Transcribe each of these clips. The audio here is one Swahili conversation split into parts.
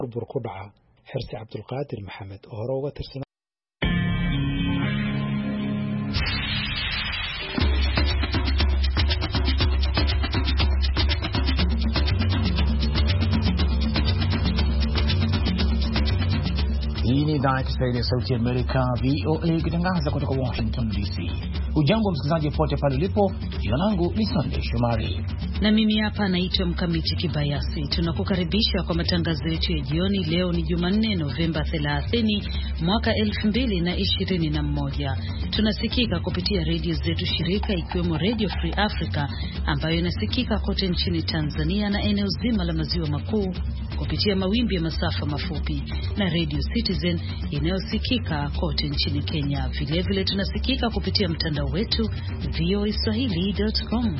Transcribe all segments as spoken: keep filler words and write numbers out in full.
burbur ku dhaca Xirsi Cabdulqaadir Maxamed oo hore uga tirsan Hii ni idhaa ya Kiswahili ya Sauti ya Amerika V O A ikitangaza kutoka Washington D C. Ujambo msikilizaji pote pale ulipo, jina langu ni Sunday Shomari. Na mimi hapa naitwa Mkamiti Kibayasi. Tunakukaribisha kwa matangazo yetu ya jioni. Leo ni Jumanne, Novemba thelathini, mwaka elfu mbili na ishirini na moja. Tunasikika kupitia redio zetu shirika ikiwemo Radio Free Africa ambayo inasikika kote nchini Tanzania na eneo zima la maziwa makuu kupitia mawimbi ya masafa mafupi, na Radio Citizen inayosikika kote nchini Kenya. Vile vile tunasikika kupitia mtandao wetu v o a swahili dot com.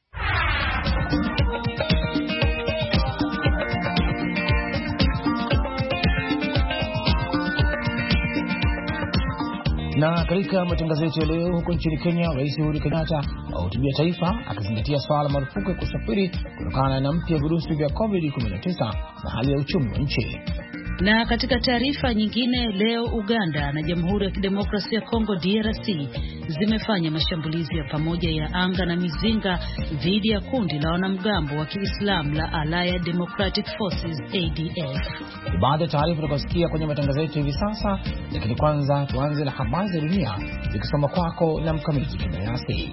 Na katika matangazo yetu ya leo, huko nchini Kenya, Rais Uhuru Kenyatta ahutubia taifa akizingatia swala marufuku ya kusafiri kutokana na mpya virusi vya covid kumi na tisa na hali ya uchumi wa nchi. Na katika taarifa nyingine, leo Uganda na Jamhuri ya Kidemokrasia ya Kongo D R C zimefanya mashambulizi ya pamoja ya anga na mizinga dhidi ya kundi la wanamgambo wa Kiislamu la Allied Democratic Forces A D F. Ni baadhi ya taarifa tutakazosikia kwenye matangazo yetu hivi sasa, lakini kwanza tuanze na habari za dunia zikisoma kwako na Mkamiti Kibayasi.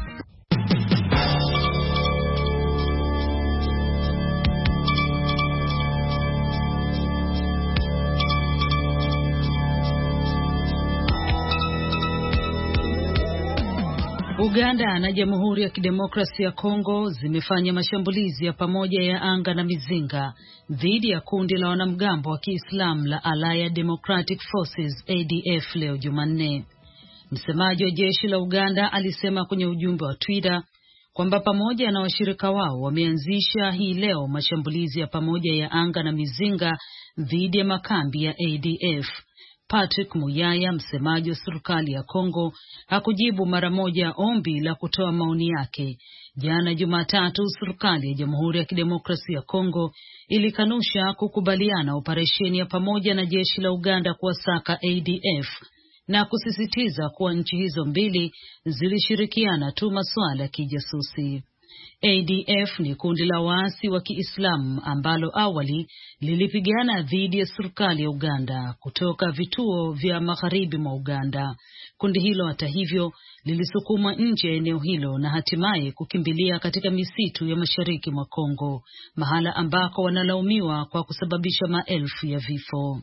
Uganda na Jamhuri ya Kidemokrasia ya Kongo zimefanya mashambulizi ya pamoja ya anga na mizinga dhidi ya kundi la wanamgambo wa Kiislamu la Allied Democratic Forces A D F leo Jumanne. Msemaji wa jeshi la Uganda alisema kwenye ujumbe wa Twitter kwamba pamoja na washirika wao wameanzisha hii leo mashambulizi ya pamoja ya anga na mizinga dhidi ya makambi ya A D F. Patrick Muyaya, msemaji wa serikali ya Kongo, hakujibu mara moja ombi la kutoa maoni yake. Jana Jumatatu, serikali ya Jamhuri ya Kidemokrasia ya Kongo ilikanusha kukubaliana operesheni ya pamoja na jeshi la Uganda kuwasaka A D F na kusisitiza kuwa nchi hizo mbili zilishirikiana tu masuala ya kijasusi. A D F ni kundi la waasi wa Kiislamu ambalo awali lilipigana dhidi ya serikali ya Uganda kutoka vituo vya magharibi mwa Uganda. Kundi hilo hata hivyo lilisukuma nje ya eneo hilo na hatimaye kukimbilia katika misitu ya mashariki mwa Kongo, mahala ambako wanalaumiwa kwa kusababisha maelfu ya vifo.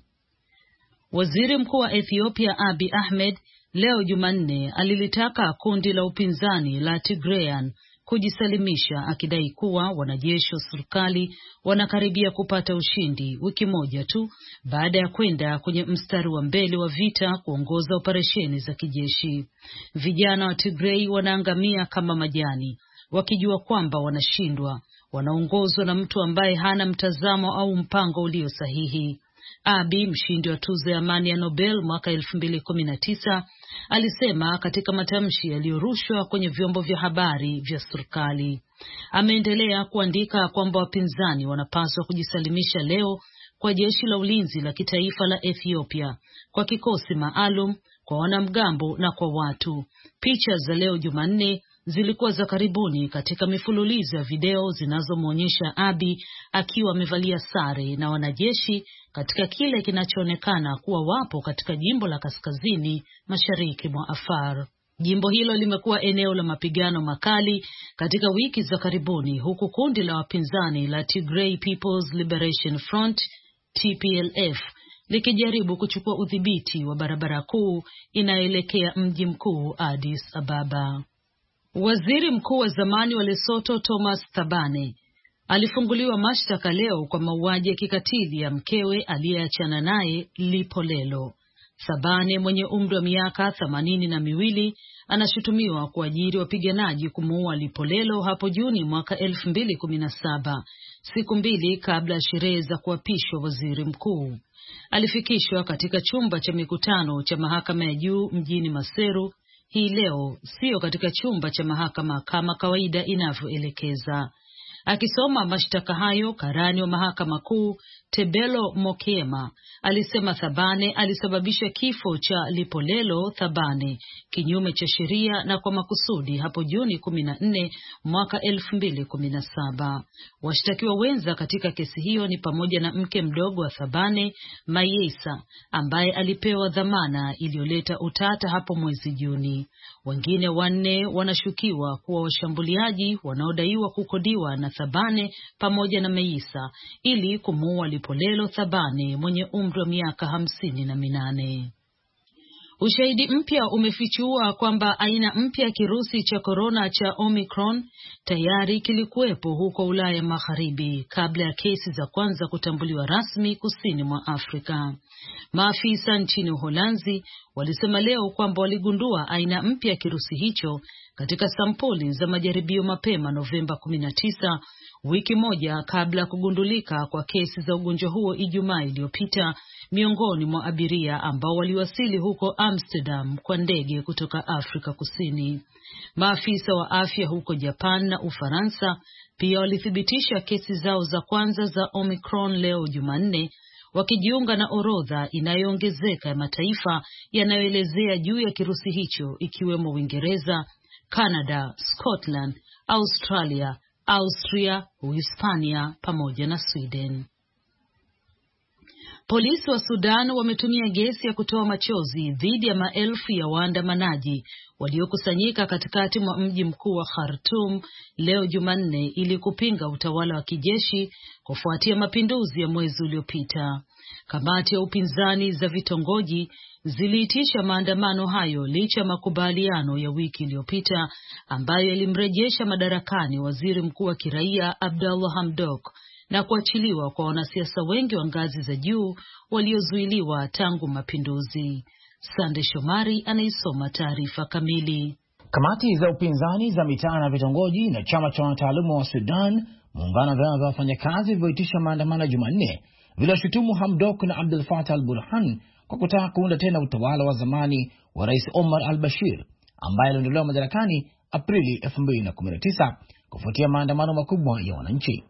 Waziri Mkuu wa Ethiopia Abiy Ahmed leo Jumanne alilitaka kundi la upinzani la Tigrayan kujisalimisha, akidai kuwa wanajeshi wa serikali wanakaribia kupata ushindi wiki moja tu baada ya kwenda kwenye mstari wa mbele wa vita kuongoza operesheni za kijeshi. Vijana wa Tigray wanaangamia kama majani, wakijua kwamba wanashindwa, wanaongozwa na mtu ambaye hana mtazamo au mpango ulio sahihi. Abiy, mshindi wa tuzo ya amani ya Nobel mwaka elfu mbili kumi na tisa, alisema katika matamshi yaliyorushwa kwenye vyombo vya habari vya serikali. Ameendelea kuandika kwamba wapinzani wanapaswa kujisalimisha leo kwa jeshi la ulinzi la kitaifa la Ethiopia, kwa kikosi maalum, kwa wanamgambo na kwa watu. Picha za leo Jumanne zilikuwa za karibuni katika mifululizo ya video zinazomwonyesha Abiy akiwa amevalia sare na wanajeshi katika kile kinachoonekana kuwa wapo katika jimbo la kaskazini mashariki mwa Afar. Jimbo hilo limekuwa eneo la mapigano makali katika wiki za karibuni, huku kundi la wapinzani la Tigray People's Liberation Front T P L F likijaribu kuchukua udhibiti wa barabara kuu inayoelekea mji mkuu Addis Ababa. Waziri mkuu wa zamani wa Lesotho Thomas Thabane alifunguliwa mashtaka leo kwa mauaji ya kikatili ya mkewe aliyeachana naye Lipolelo. Thabane mwenye umri wa miaka themanini na miwili anashutumiwa kuajiri wapiganaji kumuua Lipolelo hapo Juni mwaka elfu mbili kumi na saba, siku mbili kabla ya sherehe za kuapishwa waziri mkuu. Alifikishwa katika chumba cha mikutano cha mahakama ya juu mjini Maseru hii leo, sio katika chumba cha mahakama kama kawaida inavyoelekeza. Akisoma mashtaka hayo, karani wa mahakama kuu Tebelo Mokema alisema Thabane alisababisha kifo cha Lipolelo Thabane kinyume cha sheria na kwa makusudi hapo Juni kumi na nne mwaka elfu mbili kumi na saba. Washtakiwa wenza katika kesi hiyo ni pamoja na mke mdogo wa Thabane, Mayesa, ambaye alipewa dhamana iliyoleta utata hapo mwezi Juni. Wengine wanne wanashukiwa kuwa washambuliaji wanaodaiwa kukodiwa na Thabane pamoja na Mayesa ili kumuua Lipolelo Thabane mwenye umri wa miaka hamsini na minane. Ushahidi mpya umefichua kwamba aina mpya ya kirusi cha korona cha Omicron tayari kilikuwepo huko Ulaya Magharibi kabla ya kesi za kwanza kutambuliwa rasmi kusini mwa Afrika. Maafisa nchini Uholanzi walisema leo kwamba waligundua aina mpya ya kirusi hicho katika sampuli za majaribio mapema Novemba kumi na tisa, wiki moja kabla ya kugundulika kwa kesi za ugonjwa huo Ijumaa iliyopita miongoni mwa abiria ambao waliwasili huko Amsterdam kwa ndege kutoka Afrika Kusini. Maafisa wa afya huko Japan na Ufaransa pia walithibitisha kesi zao za kwanza za Omicron leo Jumanne, wakijiunga na orodha inayoongezeka ya mataifa yanayoelezea juu ya kirusi hicho ikiwemo Uingereza, Canada, Scotland, Australia, Austria, Uhispania pamoja na Sweden. Polisi wa Sudan wametumia gesi ya kutoa machozi dhidi ya maelfu ya waandamanaji waliokusanyika katikati mwa mji mkuu wa Khartoum leo Jumanne ili kupinga utawala wa kijeshi kufuatia mapinduzi ya mwezi uliopita. Kamati ya upinzani za vitongoji ziliitisha maandamano hayo licha makubaliano ya wiki iliyopita ambayo yalimrejesha madarakani waziri mkuu wa kiraia Abdallah Hamdok na kuachiliwa kwa wanasiasa wengi wa ngazi za juu waliozuiliwa tangu mapinduzi. Sande Shomari anaisoma taarifa kamili. Kamati za upinzani za mitaa na vitongoji na chama cha wataalamu wa Sudan, muungano vya wafanyakazi vilivyoitisha maandamano Jumanne, vilishutumu Hamdok na Abdel Fattah al-Burhan kwa kutaka kuunda tena utawala wa zamani wa Rais Omar al-Bashir ambaye aliondolewa madarakani Aprili elfu mbili kumi na tisa kufuatia maandamano makubwa ya wananchi.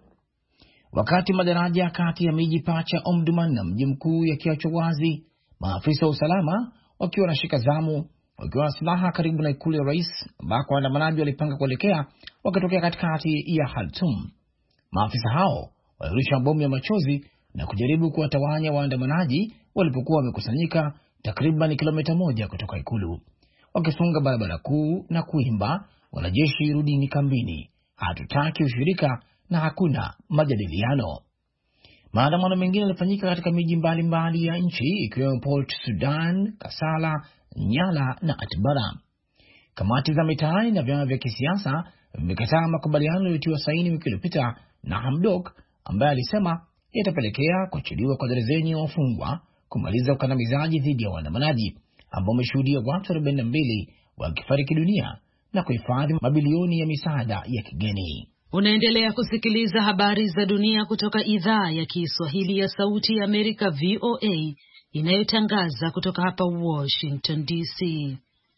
Wakati madaraja kati ya miji pacha Omdurman na mji mkuu yakiachwa wazi, maafisa wa usalama wakiwa wanashika zamu wakiwa na silaha karibu na ikulu ya rais ambako waandamanaji walipanga kuelekea wakitokea katikati ya Khartoum. Maafisa hao walirusha mabomu ya machozi na kujaribu kuwatawanya waandamanaji walipokuwa wamekusanyika takriban kilomita moja kutoka ikulu, wakifunga barabara kuu na kuimba, wanajeshi rudini kambini, hatutaki ushirika na hakuna majadiliano. Maandamano mengine yalifanyika katika miji mbalimbali ya nchi ikiwemo Port Sudan, Kasala, Nyala na Atbara. Kamati za mitaani na vyama vya kisiasa vimekataa makubaliano yaliyotiwa saini wiki iliyopita na Hamdok ambaye alisema yatapelekea kuachiliwa kwa darzeni ya wafungwa, kumaliza ukandamizaji dhidi ya waandamanaji ambao umeshuhudia watu arobaini na mbili wakifariki dunia na kuhifadhi mabilioni ya misaada ya kigeni. Unaendelea kusikiliza habari za dunia kutoka idhaa ya Kiswahili ya Sauti ya Amerika V O A inayotangaza kutoka hapa Washington D C.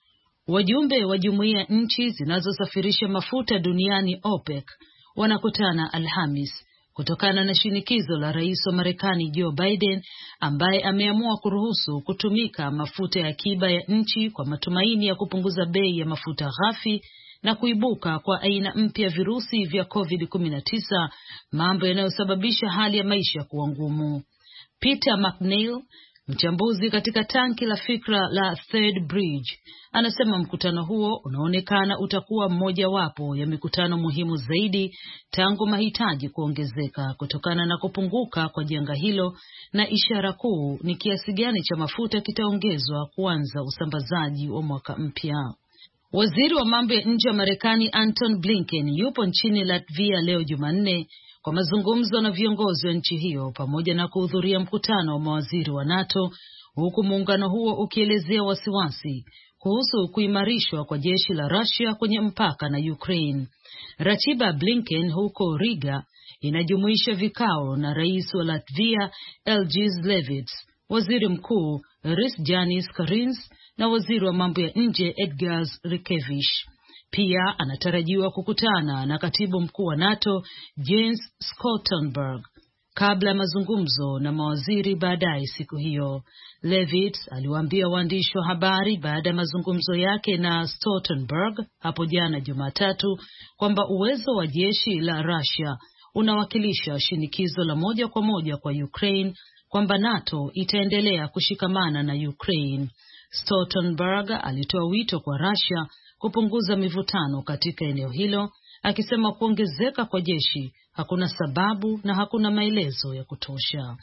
Wajumbe wa jumuiya nchi zinazosafirisha mafuta duniani OPEC wanakutana Alhamis kutokana na shinikizo la rais wa Marekani Joe Biden ambaye ameamua kuruhusu kutumika mafuta ya akiba ya nchi kwa matumaini ya kupunguza bei ya mafuta ghafi na kuibuka kwa aina mpya virusi vya COVID kumi na tisa, mambo yanayosababisha hali ya maisha kuwa ngumu. Peter McNeil, mchambuzi katika tanki la fikra la Third Bridge, anasema mkutano huo unaonekana utakuwa mmoja wapo ya mikutano muhimu zaidi tangu mahitaji kuongezeka kutokana na kupunguka kwa janga hilo, na ishara kuu ni kiasi gani cha mafuta kitaongezwa kuanza usambazaji wa mwaka mpya. Waziri wa mambo ya nje wa Marekani Anton Blinken yupo nchini Latvia leo Jumanne kwa mazungumzo na viongozi wa nchi hiyo pamoja na kuhudhuria mkutano wa mawaziri wa NATO, huku muungano huo ukielezea wasiwasi kuhusu kuimarishwa kwa jeshi la Russia kwenye mpaka na Ukraine. Ratiba Blinken huko Riga inajumuisha vikao na rais wa Latvia Elgis Levits, waziri mkuu Risjanis Karins na waziri wa mambo ya nje Edgars Rinkēvičs. Pia anatarajiwa kukutana na katibu mkuu wa NATO Jens Stoltenberg kabla ya mazungumzo na mawaziri baadaye siku hiyo. Levitt aliwaambia waandishi wa habari baada ya mazungumzo yake na Stoltenberg hapo jana Jumatatu kwamba uwezo wa jeshi la Russia unawakilisha shinikizo la moja kwa moja kwa Ukraine kwamba NATO itaendelea kushikamana na Ukraine. Stoltenberg alitoa wito kwa Russia kupunguza mivutano katika eneo hilo, akisema kuongezeka kwa jeshi hakuna sababu na hakuna maelezo ya kutosha.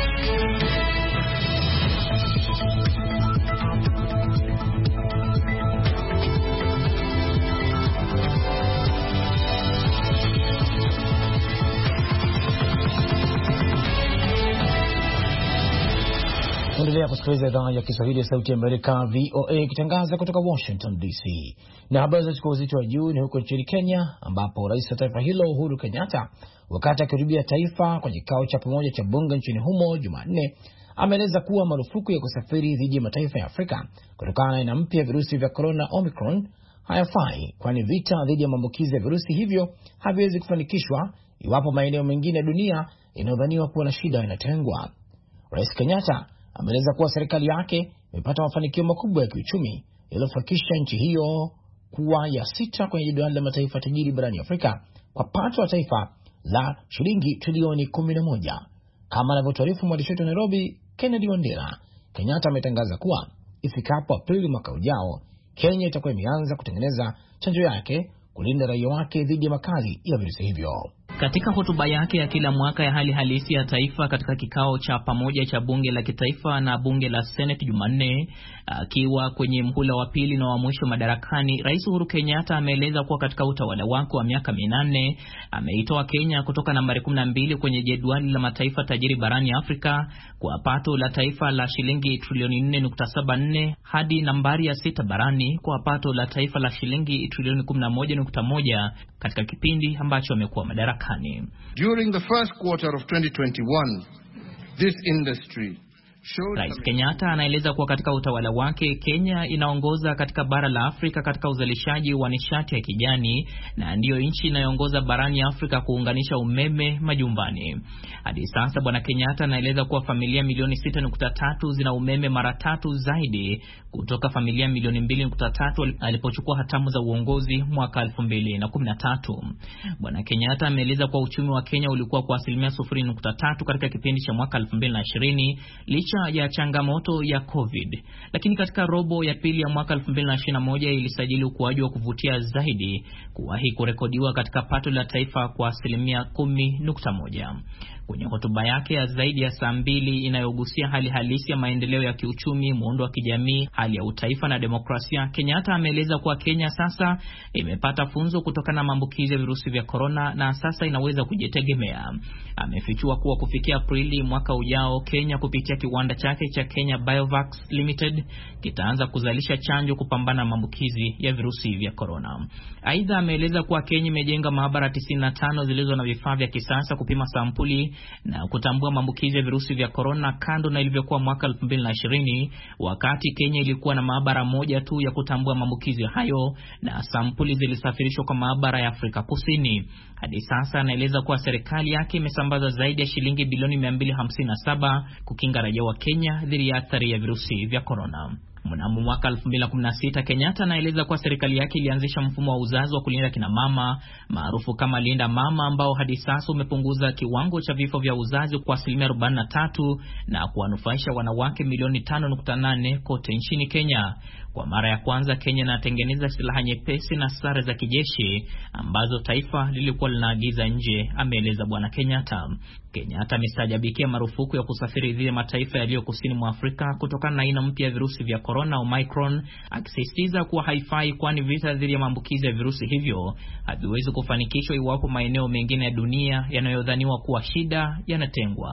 Endelea kusikiliza idhaa ya Kiswahili ya Sauti ya Amerika V O A ikitangaza kutoka Washington D C. Na habari za uzito wa juu ni huko nchini Kenya, ambapo rais wa taifa hilo Uhuru Kenyatta, wakati akihutubia taifa kwenye kikao cha pamoja cha bunge nchini humo Jumanne, ameeleza kuwa marufuku ya kusafiri dhidi ya mataifa ya Afrika kutokana na aina mpya ya virusi vya corona Omicron hayafai, kwani vita dhidi ya maambukizi ya virusi hivyo haviwezi kufanikishwa iwapo maeneo mengine ya dunia yanayodhaniwa kuwa na shida yanatengwa. Rais Kenyatta ameeleza kuwa serikali yake imepata mafanikio makubwa ya kiuchumi yaliyofikisha nchi hiyo kuwa ya sita kwenye jedwali la mataifa tajiri barani Afrika kwa pato la taifa la shilingi trilioni kumi na moja. Kama anavyotaarifu mwandishi wetu Nairobi, Kennedy Wandera, Kenyatta ametangaza kuwa ifikapo Aprili mwaka ujao, Kenya itakuwa imeanza kutengeneza chanjo yake kulinda raia wake dhidi ya makali ya virusi hivyo. Katika hotuba yake ya kila mwaka ya hali halisi ya taifa katika kikao cha pamoja cha bunge la kitaifa na bunge la Senate Jumanne, akiwa kwenye mhula wa pili na wa mwisho madarakani, Rais Uhuru Kenyatta ameeleza kuwa katika utawala wake wa miaka minane ameitoa Kenya kutoka nambari kumi na mbili kwenye jedwali la mataifa tajiri barani Afrika kwa pato la taifa la shilingi trilioni nne nukta saba nne hadi nambari ya sita barani kwa pato la taifa la shilingi trilioni kumi na moja nukta moja katika kipindi ambacho amekuwa madarakani. During the first quarter of twenty twenty-one, this industry Rais Kenyatta anaeleza kuwa katika utawala wake Kenya inaongoza katika bara la Afrika katika uzalishaji wa nishati ya kijani na ndiyo nchi inayoongoza barani Afrika kuunganisha umeme majumbani. Hadi sasa Bwana Kenyatta anaeleza kuwa familia milioni sita nukta tatu zina umeme mara tatu zaidi kutoka familia milioni mbili nukta tatu alipochukua hatamu za uongozi mwaka elfu mbili na kumi na tatu. Bwana Kenyatta ameeleza kuwa uchumi wa Kenya ulikuwa kwa asilimia sufuri nukta tatu katika kipindi cha mwaka elfu mbili na ishirini licha ya changamoto ya COVID, lakini katika robo ya pili ya mwaka elfu mbili na ishirini na moja ilisajili ukuaji wa kuvutia zaidi kuwahi kurekodiwa katika pato la taifa kwa asilimia kumi nukta moja. Kwenye hotuba yake ya zaidi ya saa mbili inayogusia hali halisi ya maendeleo ya kiuchumi, muundo wa kijamii, hali ya utaifa na demokrasia, Kenyatta ameeleza kuwa Kenya sasa imepata funzo kutokana na maambukizi ya virusi vya corona na sasa inaweza kujitegemea. Amefichua kuwa kufikia Aprili mwaka ujao, Kenya kupitia kiwanda chake cha Kenya Biovax Limited kitaanza kuzalisha chanjo kupambana na maambukizi ya virusi vya corona. Aidha ameeleza kuwa Kenya imejenga maabara tisini na tano zilizo na vifaa vya kisasa kupima sampuli na kutambua maambukizi ya virusi vya corona, kando na ilivyokuwa mwaka elfu mbili na ishirini wakati Kenya ilikuwa na maabara moja tu ya kutambua maambukizi hayo na sampuli zilisafirishwa kwa maabara ya Afrika Kusini. Hadi sasa anaeleza kuwa serikali yake imesambaza zaidi ya shilingi bilioni mia mbili hamsini na saba kukinga raia wa Kenya dhidi ya athari ya virusi vya corona. Mnamo mwaka elfu mbili na kumi na sita Kenyatta anaeleza kuwa serikali yake ilianzisha mfumo wa uzazi wa kulinda kina mama maarufu kama Linda Mama, ambao hadi sasa umepunguza kiwango cha vifo vya uzazi kwa asilimia arobaini na tatu na kuwanufaisha wanawake milioni tano nukta nane kote nchini Kenya. Kwa mara ya kwanza Kenya inatengeneza silaha nyepesi na sare za kijeshi ambazo taifa lilikuwa linaagiza nje, ameeleza Bwana Kenyatta. Kenyatta amestajabikia marufuku ya kusafiri dhidi ya mataifa yaliyo kusini mwa Afrika kutokana na aina mpya ya virusi vya corona Omicron, akisisitiza kuwa haifai kwani vita dhidi ya maambukizi ya virusi hivyo haviwezi kufanikishwa iwapo maeneo mengine ya dunia yanayodhaniwa kuwa shida yanatengwa.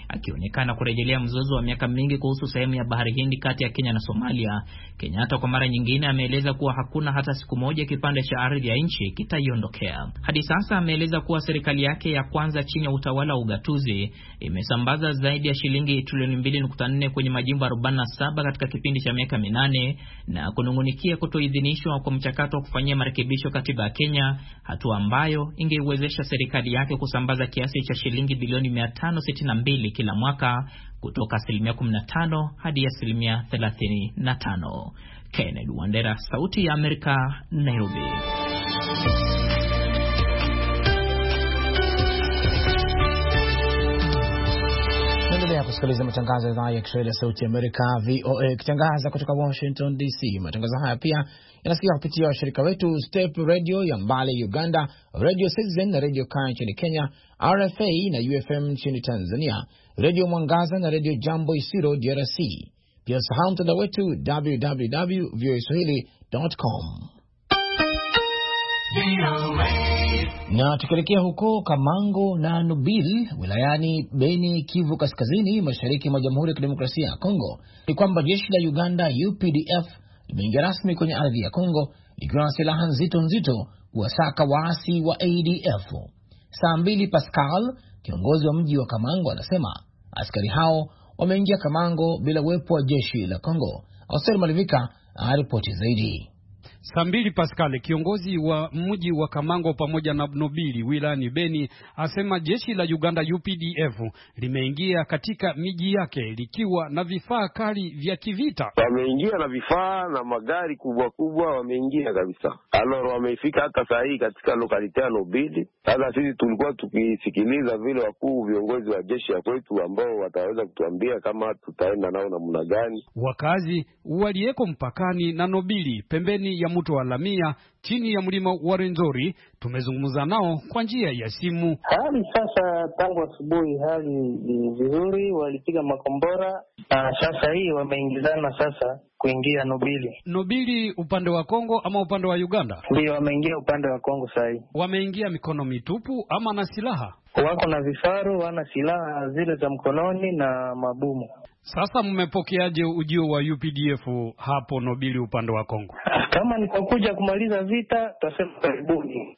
akionekana kurejelea mzozo wa miaka mingi kuhusu sehemu ya Bahari Hindi kati ya Kenya na Somalia. Kenyatta kwa mara nyingine ameeleza kuwa hakuna hata siku moja kipande cha ardhi ya nchi kitaiondokea. Hadi sasa ameeleza kuwa serikali yake ya kwanza chini ya utawala wa ugatuzi imesambaza zaidi ya shilingi trilioni mbili nukta nne kwenye majimbo arobaini na saba katika kipindi cha miaka minane na kunungunikia kutoidhinishwa kwa mchakato wa kufanyia marekebisho katiba ya Kenya, hatua ambayo ingeiwezesha serikali yake kusambaza kiasi cha shilingi bilioni mia tano sitini na mbili kila mwaka kutoka asilimia kumi na tano hadi asilimia thelathini na tano. Kennedy Wandera, Sauti ya Amerika, Nairobi. Naendelea kusikiliza matangazo ya idhaa ya Kiswahili ya Sauti ya Amerika, V O A, ikitangaza kutoka Washington D C. Matangazo haya pia yanasikia kupitia washirika wetu Step Radio ya Mbale Uganda, Radio Citizen na Radio Kaya nchini Kenya, R F A na U F M nchini Tanzania, Radio Mwangaza na Radio Jambo Isiro D R C. Pia sahau mtandao wetu w w w dot v o a swahili dot com. Na tukielekea huko Kamango na Nubil wilayani Beni, Kivu Kaskazini, mashariki mwa Jamhuri ya Kidemokrasia ya Kongo, ni kwamba jeshi la Uganda U P D F limeingia rasmi kwenye ardhi ya Kongo likiwa na silaha nzito nzito kuwasaka waasi wa A D F. Saa mbili Pascal, kiongozi wa mji wa Kamango, anasema askari hao wameingia Kamango bila uwepo wa jeshi la Kongo. Ausel Malivika aripoti zaidi. Sambili Pascal, kiongozi wa mji wa Kamango pamoja na Nobili wilayani Beni, asema jeshi la Uganda U P D F limeingia katika miji yake likiwa na vifaa kali vya kivita. Wameingia na vifaa na magari kubwa kubwa, wameingia kabisa. Aloro wamefika hata saa hii katika lokalite ya Nobili. Sasa sisi tulikuwa tukisikiliza vile wakuu viongozi wa jeshi ya kwetu ambao wataweza kutuambia kama tutaenda nao namna gani. Wakazi walieko mpakani na Nobili pembeni ya mto wa Lamia chini ya mlima wa Rwenzori, tumezungumza nao kwa njia ya simu. Hali sasa tangu asubuhi hali ni vizuri, walipiga makombora na sasa hii wameingizana sasa kuingia Nobili. Nobili upande wa Kongo ama upande wa Uganda? Ndio, wameingia upande wa Kongo sasa hii. Wameingia mikono mitupu ama na silaha? Wako na vifaru, wana silaha zile za mkononi na mabumu. Sasa mmepokeaje ujio wa U P D F hapo Nobili upande wa Kongo? Kama ni kwa kuja kumaliza vita, tutasema karibuni.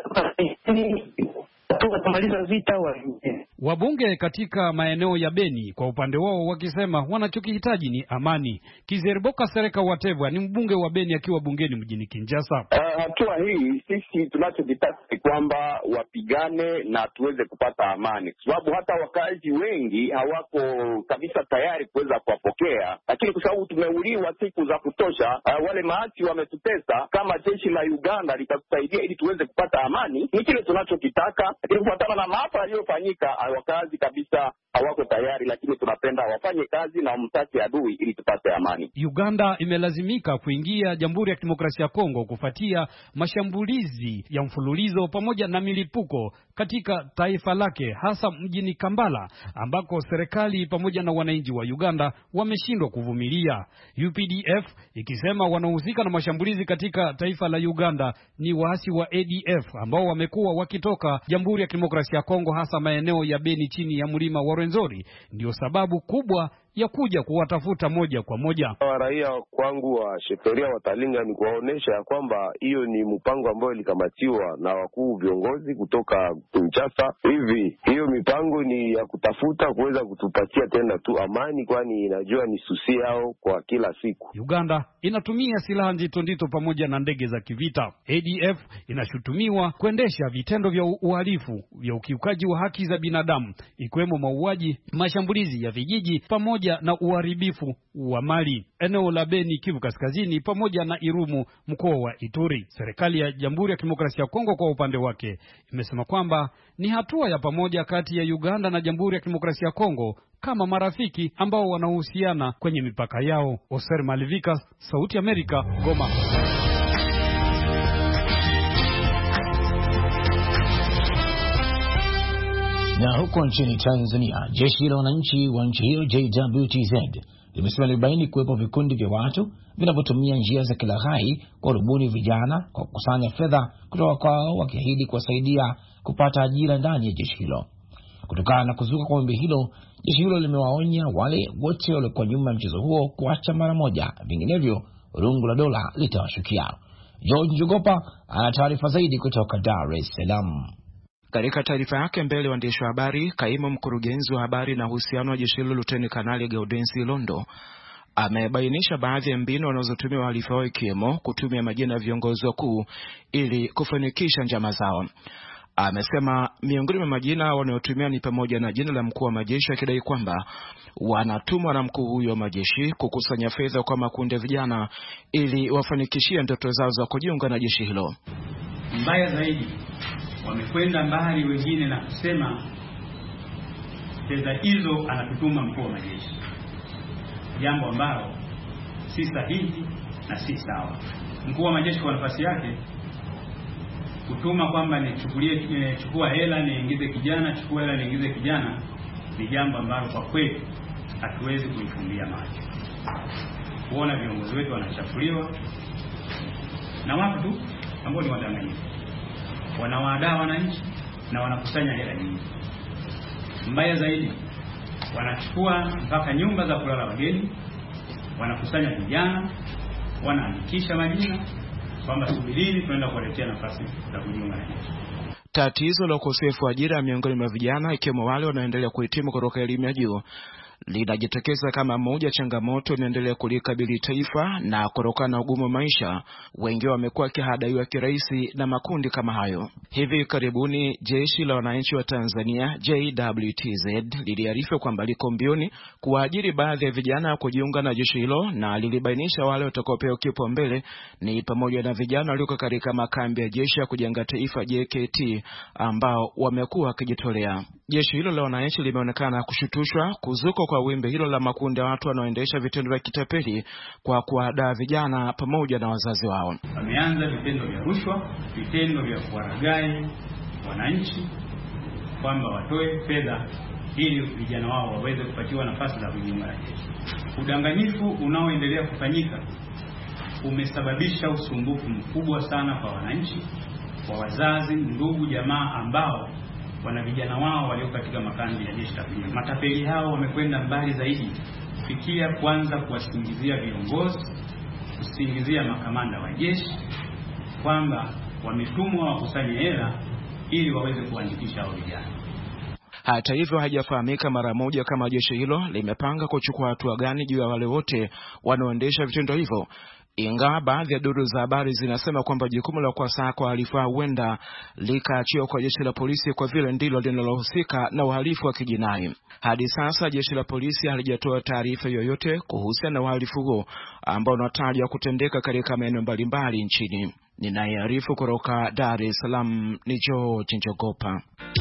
Kumaliza vita wa wabunge katika maeneo ya Beni kwa upande wao wakisema wanachokihitaji ni amani. Kizeriboka Sereka Watevwa ni mbunge wa Beni akiwa bungeni mjini Kinshasa. Uh, hatua hii sisi tunachokitaka ni kwamba wapigane na tuweze kupata amani, kwa sababu hata wakazi wengi hawako kabisa tayari kuweza kuwapokea, lakini kwa sababu tumeuliwa siku za kutosha, uh, wale maasi wametutesa. Kama jeshi la Uganda litatusaidia ili tuweze kupata amani, ni kile tunachokitaka. Lakini kufuatana na maafa yaliyofanyika, wakazi kabisa hawako tayari, lakini tunapenda wafanye kazi na wamtaki adui ili tupate amani. Uganda imelazimika kuingia Jamhuri ya Kidemokrasia ya Kongo kufuatia mashambulizi ya mfululizo pamoja na milipuko katika taifa lake, hasa mjini Kampala ambako serikali pamoja na wananchi wa Uganda wameshindwa kuvumilia. U P D F ikisema wanaohusika na mashambulizi katika taifa la Uganda ni waasi wa A D F ambao wamekuwa wakitoka Jamhuri ya Kidemokrasia ya Kongo, hasa maeneo ya Beni chini ya mlima wa Rwenzori. Ndio sababu kubwa ya kuja kuwatafuta moja kwa moja. Raia kwangu wa sheferia watalinga ni kuwaonesha ya kwamba hiyo ni mpango ambao ilikamatiwa na wakuu viongozi kutoka Kinshasa. Hivi hiyo mipango ni ya kutafuta kuweza kutupatia tena tu amani, kwani inajua ni susi yao kwa kila siku. Uganda inatumia silaha nzito nzito pamoja na ndege za kivita. A D F inashutumiwa kuendesha vitendo vya uhalifu vya ukiukaji wa haki za binadamu, ikiwemo mauaji, mashambulizi ya vijiji pamoja na uharibifu wa mali eneo la Beni, Kivu Kaskazini pamoja na Irumu, mkoa wa Ituri. Serikali ya Jamhuri ya Kidemokrasia ya Kongo kwa upande wake imesema kwamba ni hatua ya pamoja kati ya Uganda na Jamhuri ya Kidemokrasia ya Kongo kama marafiki ambao wanahusiana kwenye mipaka yao. Oser Malivika, Sauti Amerika, Goma. Na huko nchini Tanzania, jeshi la wananchi wa nchi hiyo J W T Z limesema libaini kuwepo vikundi vya watu vinavyotumia njia za kilaghai kwa rubuni vijana kwa kukusanya fedha kutoka kwao, wakiahidi kuwasaidia kupata ajira ndani ya jeshi hilo. Kutokana na kuzuka kwa wimbi hilo, Jeshi hilo limewaonya wale wote waliokuwa nyuma ya mchezo huo kuacha mara moja, vinginevyo rungu la dola litawashukia. George Njogopa ana taarifa zaidi kutoka Dar es Salaam. Katika taarifa yake mbele waandishi wa habari, kaimu mkurugenzi wa habari na uhusiano wa jeshi hilo Luteni Kanali Gaudensi Londo amebainisha baadhi ya mbinu wanazotumia wahalifu hao, ikiwemo kutumia majina ya viongozi wakuu ili kufanikisha njama zao. Amesema miongoni mwa majina wanayotumia ni pamoja na jina la mkuu wa majeshi, akidai kwamba wanatumwa na mkuu huyo wa majeshi kukusanya fedha kwa makundi ya vijana ili wafanikishie ndoto zao za kujiunga na jeshi hilo. Mbaya zaidi, wamekwenda mbali wengine na kusema fedha hizo anatutuma mkuu wa majeshi, jambo ambalo si sahihi na si sawa. Mkuu wa majeshi kwa nafasi yake kutuma kwamba nichukulie chukua hela niingize kijana, chukua hela niingize kijana, ni jambo ambalo kwa kweli hatuwezi kuifumbia macho. Kuona viongozi wetu wanachafuliwa na watu tu ambao ni wadanganyifu, wanawaadaa wananchi na wanakusanya hela nyingi. Mbaya zaidi, wanachukua mpaka nyumba za kulala wageni, wanakusanya vijana, wanaandikisha majina kwamba subirini tunaenda kuwaletea nafasi za kujiunga na jeshi. Tatizo la ukosefu wa ajira miongoni mwa vijana, ikiwemo wale wanaoendelea kuhitimu kutoka elimu ya juu, linajitokeza kama moja changamoto inaendelea kulikabili taifa, na kutokana na ugumu wa maisha, wengi wamekuwa kihadaiwa kirahisi na makundi kama hayo. Hivi karibuni Jeshi la Wananchi wa Tanzania J W T Z liliarifu kwamba liko mbioni kuajiri baadhi ya vijana kujiunga na jeshi hilo, na lilibainisha wale watakaopewa kipaumbele ni pamoja na vijana walioko katika makambi ya jeshi ya kujenga taifa J K T ambao wamekuwa wakijitolea. Jeshi hilo la wananchi limeonekana kushutushwa kuzuka kwa wimbi hilo la makundi ya watu wanaoendesha vitendo vya kitapeli kwa kuadaa vijana pamoja na wazazi wao. Wameanza vitendo vya rushwa, vitendo vya kuwaragai wananchi kwamba watoe fedha ili vijana wao waweze kupatiwa nafasi za kujiunga na jeshi. Udanganyifu unaoendelea kufanyika umesababisha usumbufu mkubwa sana kwa wananchi, kwa wazazi, ndugu, jamaa ambao wana vijana wao walio katika makambi ya jeshi la kujenga. Matapeli hao wamekwenda mbali zaidi, kufikia kwanza kuwasingizia viongozi, kusingizia makamanda wa jeshi kwamba wametumwa wakusanye hela ili waweze kuandikisha hao vijana. Hata hivyo, haijafahamika mara moja kama jeshi hilo limepanga kuchukua hatua gani juu ya wale wote wanaoendesha vitendo hivyo, ingawa baadhi ya duru za habari zinasema kwamba jukumu la kuwasaka wahalifu huenda likaachiwa kwa jeshi la polisi kwa vile ndilo linalohusika na uhalifu wa kijinai. Hadi sasa jeshi la polisi halijatoa taarifa yoyote kuhusiana na uhalifu huo ambao unatajwa kutendeka katika maeneo mbalimbali nchini. Ninayearifu kutoka Dar es Salaam ni George Njogopa.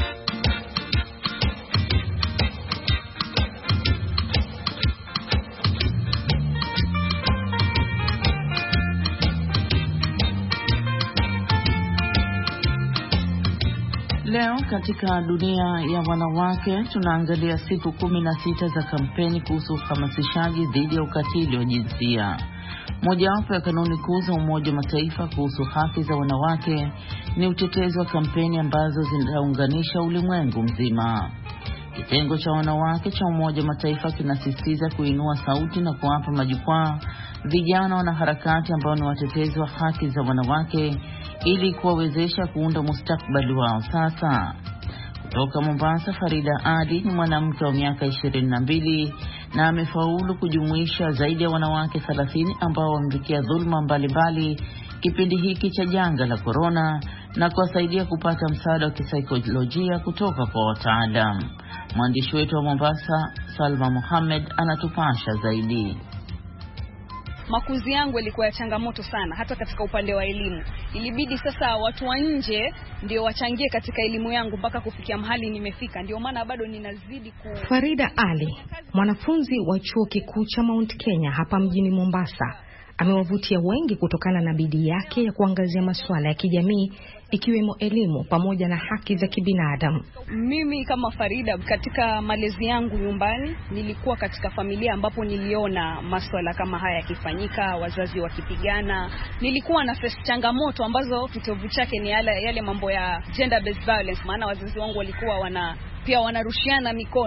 Leo katika dunia ya wanawake tunaangalia siku kumi na sita za kampeni kuhusu uhamasishaji dhidi ya ukatili wa jinsia. Mojawapo ya kanuni kuu za Umoja wa Mataifa kuhusu haki za wanawake ni utetezi wa kampeni ambazo zinaunganisha ulimwengu mzima. Kitengo cha wanawake cha Umoja wa Mataifa kinasisitiza kuinua sauti na kuwapa majukwaa vijana wanaharakati ambao ni watetezi wa haki za wanawake ili kuwawezesha kuunda mustakabali wao sasa. Kutoka Mombasa, Farida Ali ni mwanamke wa miaka ishirini na mbili na amefaulu kujumuisha zaidi ya wanawake thelathini ambao wamepitia dhuluma mbalimbali kipindi hiki cha janga la corona na kuwasaidia kupata msaada wa kisaikolojia kutoka kwa wataalamu. Mwandishi wetu wa Mombasa, Salma Mohamed, anatupasha zaidi. Makuzi yangu yalikuwa ya changamoto sana hata katika upande wa elimu. Ilibidi sasa watu wa nje ndio wachangie katika elimu yangu mpaka kufikia mahali nimefika. Ndio maana bado ninazidi ku... Farida Ali, mwanafunzi wa chuo kikuu cha Mount Kenya hapa mjini Mombasa, amewavutia wengi kutokana na bidii yake ya kuangazia masuala ya kijamii ikiwemo elimu pamoja na haki za kibinadamu. Mimi kama Farida, katika malezi yangu nyumbani nilikuwa katika familia ambapo niliona masuala kama haya yakifanyika, wazazi wakipigana. Nilikuwa na face changamoto ambazo kitovu chake ni yale, yale mambo ya gender based violence, maana wazazi wangu walikuwa wana pia wanarushiana mikono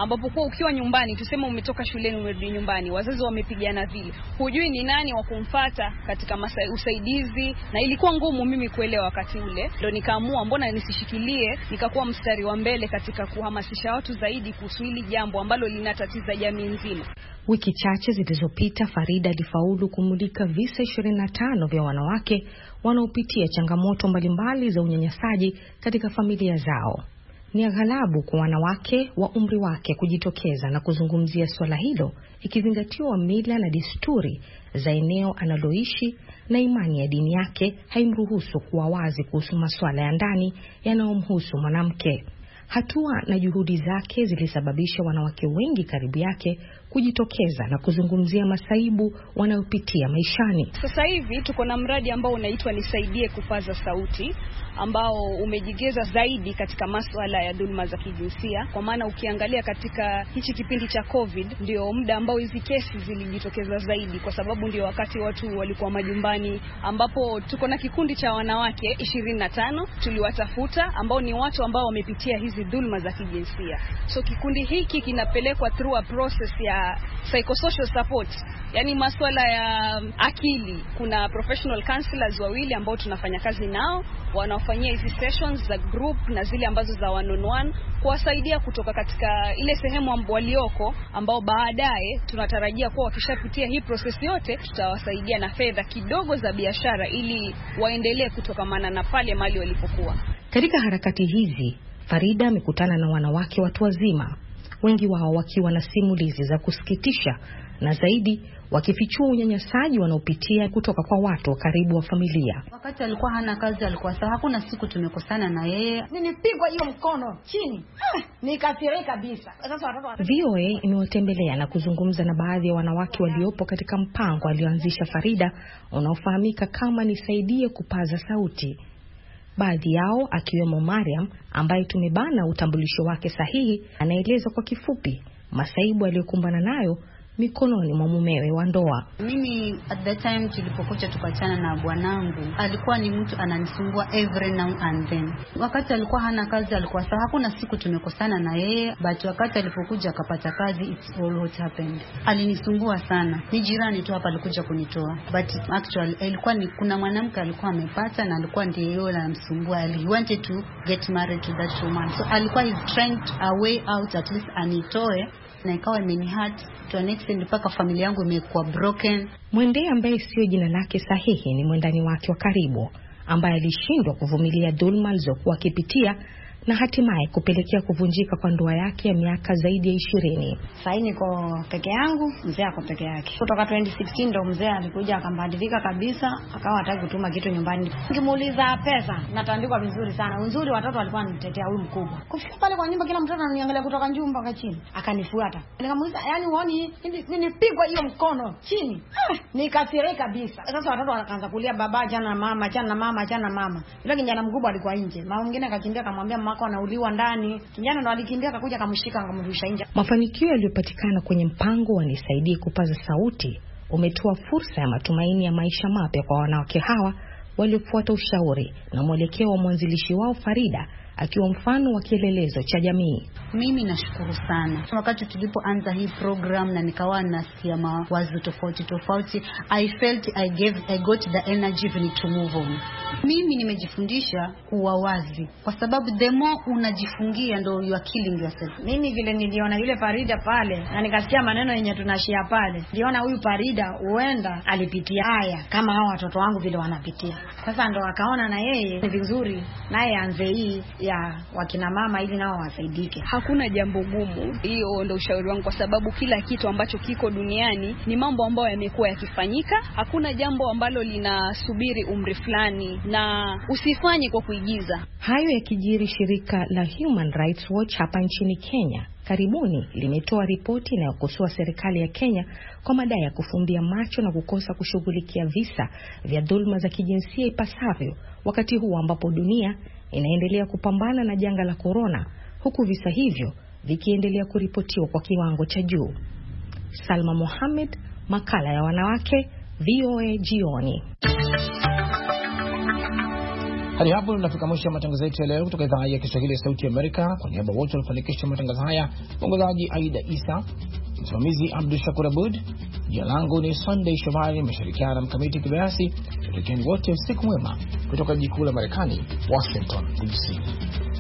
ambapo kwa ukiwa nyumbani, tuseme umetoka shuleni umerudi nyumbani, wazazi wamepigana vile, hujui ni nani wa kumfuata katika masa, usaidizi, na ilikuwa ngumu mimi kuelewa wakati ule. Ndio nikaamua mbona nisishikilie nikakuwa mstari wa mbele katika kuhamasisha watu zaidi kuhusu hili jambo ambalo linatatiza jamii nzima. Wiki chache zilizopita Farida alifaulu kumulika visa ishirini na tano vya wanawake wanaopitia changamoto mbalimbali za unyanyasaji katika familia zao. Ni aghalabu kwa wanawake wa umri wake kujitokeza na kuzungumzia swala hilo, ikizingatiwa mila na desturi za eneo analoishi na imani ya dini yake haimruhusu kuwa wazi kuhusu masuala ya ndani yanayomhusu mwanamke. Hatua na juhudi zake zilisababisha wanawake wengi karibu yake kujitokeza na kuzungumzia masaibu wanayopitia maishani. Sasa hivi tuko na mradi ambao unaitwa Nisaidie Kupaza Sauti, ambao umejigeza zaidi katika masuala ya dhulma za kijinsia. Kwa maana ukiangalia katika hichi kipindi cha COVID ndio muda ambao hizi kesi zilijitokeza zaidi, kwa sababu ndio wakati watu walikuwa majumbani, ambapo tuko na kikundi cha wanawake ishirini na tano tuliwatafuta, ambao ni watu ambao wamepitia hizi dhulma za kijinsia. So kikundi hiki kinapelekwa through a process ya psychosocial support, yani masuala ya akili. Kuna professional counselors wawili ambao tunafanya kazi nao, wanaofanyia hizi sessions za group na zile ambazo za one on one, kuwasaidia kutoka katika ile sehemu ambapo walioko, ambao baadaye tunatarajia kuwa wakishapitia hii process yote tutawasaidia na fedha kidogo za biashara ili waendelee kutokamana na pale mali walipokuwa. Katika harakati hizi Farida amekutana na wanawake watu wazima, wengi wao wakiwa na simulizi za kusikitisha na zaidi wakifichua unyanyasaji wanaopitia kutoka kwa watu karibu wa familia. Wakati alikuwa hana kazi alikuwa sawa, hakuna siku tumekosana na yeye. Nilipigwa hiyo mkono chini, ah, nikafirika kabisa. Sasa watoto V O A imewatembelea na kuzungumza na baadhi ya wanawake waliopo katika mpango alioanzisha Farida unaofahamika kama Nisaidie Kupaza Sauti. Baadhi yao akiwemo Mariam ambaye tumebana utambulisho wake sahihi, anaeleza kwa kifupi masaibu aliyokumbana nayo mikononi mwa mumewe wa ndoa. Mimi at the time tulipokuja tukachana na bwanangu, alikuwa ni mtu ananisumbua every now and then. Wakati alikuwa hana kazi alikuwa sawa, hakuna siku tumekosana na yeye, but wakati alipokuja akapata kazi, it's all what happened. Alinisumbua sana. Ni jirani tu hapa alikuja kunitoa, but actually ilikuwa ni kuna mwanamke alikuwa amepata na alikuwa ndiye yule anamsumbua. He wanted to get married to that woman, so alikuwa is trying to a way out at least anitoe, na ikawa imenihurt to an extent mpaka familia yangu imekuwa broken. Mwende ambaye sio jina lake sahihi ni mwendani wake wa karibu ambaye alishindwa kuvumilia dhulma alizokuwa akipitia na hatimaye kupelekea kuvunjika kwa ndoa yake ya miaka zaidi ya ishirini. Sasa niko peke yangu, mzee ako peke yake. Kutoka twenty sixteen ndo mzee alikuja akambadilika kabisa, akawa hataki kutuma kitu nyumbani. Nikimuuliza pesa, natandikwa vizuri sana. Uzuri watoto walikuwa wanitetea huyu mkubwa. Kufika pale kwa nyumba kila mtoto ananiangalia kutoka juu mpaka chini. Akanifuata. Nikamuuliza, yani uone nilipigwa hiyo mkono chini. Ah, nikafirika kabisa. Sasa watoto wakaanza kulia, baba jana mama, jana mama, jana mama. Yule kijana mkubwa alikuwa nje. Mama mwingine akakimbia akamwambia mako anauliwa ndani. Kijana ndo alikimbia akakuja akamshika akamrudisha nje. Mafanikio yaliyopatikana kwenye mpango wa Nisaidie Kupaza Sauti umetoa fursa ya matumaini ya maisha mapya kwa wanawake hawa waliofuata ushauri na mwelekeo wa mwanzilishi wao Farida, akiwa mfano wa kielelezo cha jamii. Mimi nashukuru sana. Wakati tulipoanza hii program na nikawa nasikia mawazo tofauti tofauti, I felt I gave I got the energy to move on. Mimi nimejifundisha kuwa wazi, kwa sababu the more unajifungia ndo you are killing yourself. Mimi vile niliona yule Farida pale na nikasikia maneno yenye tunashia pale, niliona huyu Farida huenda alipitia haya kama hao watoto wangu vile wanapitia. Sasa ndo akaona na yeye ni vizuri naye anze hii ya wakina mama ili nao wasaidike. Hakuna jambo gumu, hiyo ndio ushauri wangu, kwa sababu kila kitu ambacho kiko duniani ni mambo ambayo yamekuwa yakifanyika. Hakuna jambo ambalo linasubiri umri fulani, na usifanye kwa kuigiza. Hayo yakijiri, shirika la Human Rights Watch hapa nchini Kenya karibuni limetoa ripoti inayokosoa serikali ya Kenya kwa madai ya kufumbia macho na kukosa kushughulikia visa vya dhulma za kijinsia ipasavyo, wakati huu ambapo dunia inaendelea kupambana na janga la corona, huku visa hivyo vikiendelea kuripotiwa kwa kiwango cha juu. Salma Mohamed, makala ya wanawake, V O A jioni. Hadi hapo tunafika mwisho wa matangazo yetu ya leo kutoka idhaa ya Kiswahili ya Sauti ya Amerika. Kwa niaba wote waliofanikisha matangazo haya, mwongozaji Aida Isa, msimamizi Abdul Shakur Abud, jina langu ni Sunday Shomari, nimeshirikiana na Mkamiti Kibayasi. Tutakieni wote usiku mwema kutoka jiji kuu la Marekani, Washington D C.